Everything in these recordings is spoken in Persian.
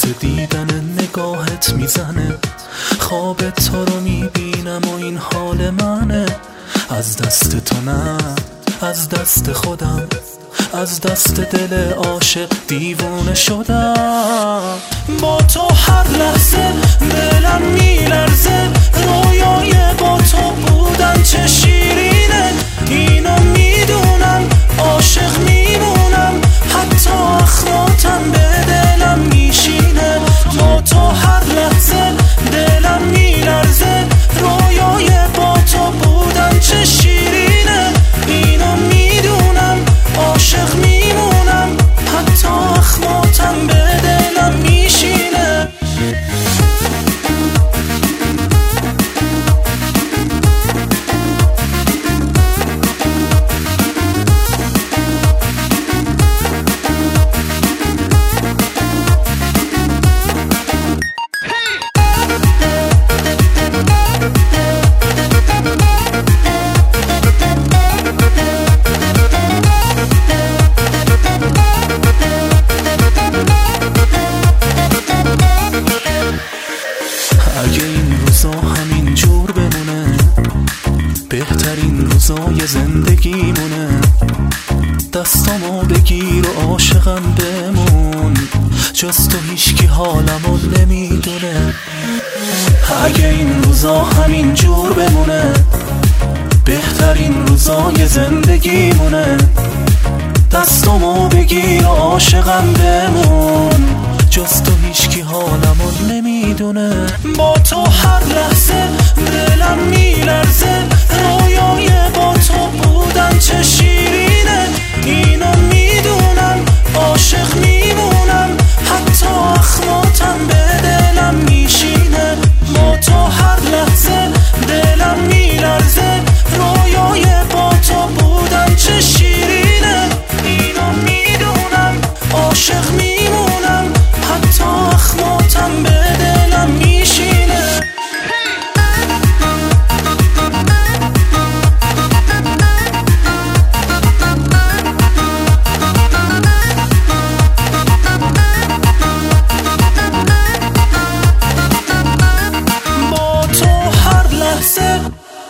لحظه دیدن نگاهت میزنه، خواب تو رو میبینم و این حال منه. از دست تو نه، از دست خودم، از دست دل عاشق دیوونه شدم. با تو هر لحظه دلم میلرزه، رویای با تو بودن چه شیرینه. اینو میدونم عاشق میمونم، حتی اخماتم به دلم میشینه. با تو هر لحظه دلم میلرزه، رویای با تو بودن چه شیرینه. اینو میدونم عاشق میمونم، حتی اخماتم به دلم میشینه. اگه این روزا همین جور بمونه، بهترین روزای زندگیمونه. دستامو بگیر و عاشقم بمون، جز تو هیچکی حالمو نمیدونه. اگه این روزا همین جور بمونه، بهترین روزای زندگیمونه. دستامو بگیر و عاشقم بمون، جز تو هیچکی حالمو نمیدونه. با تو هر لحظه دلم میلرزه، رویای با تو بودن چه شیرینه. اینو میدونم عاشق میمونم، حتی اخماتم به دلم میشینه. با تو هر لحظه دلم میلرزه، رویای با تو بودن چه شیرینه. اینو میدونم عاشق میمونم، حتی اخماتم به دلم میشینه. با تو هر لحظه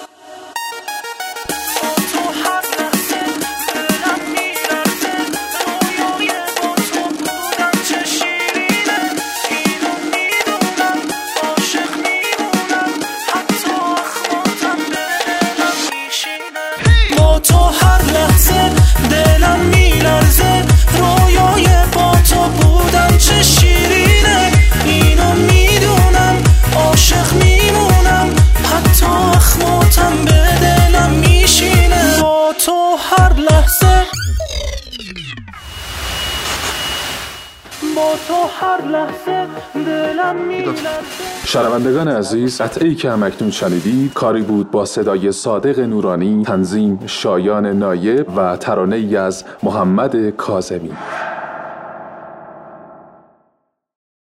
تو هر لحظه دلم میلرزه، رویای با تو بودن چه شیرینه. اینو میدونم عاشق میمونم، حتی اخماتم به دلم میشینه. با تو هر لحظه، با تو هر لحظه دلم میلرزه. شنوندگان عزیز، قطعه‌ای که همکنون شنیدید کاری بود با صدای صادق نورانی، تنظیم شایان نایب و ترانه‌ای از محمد کاظمی.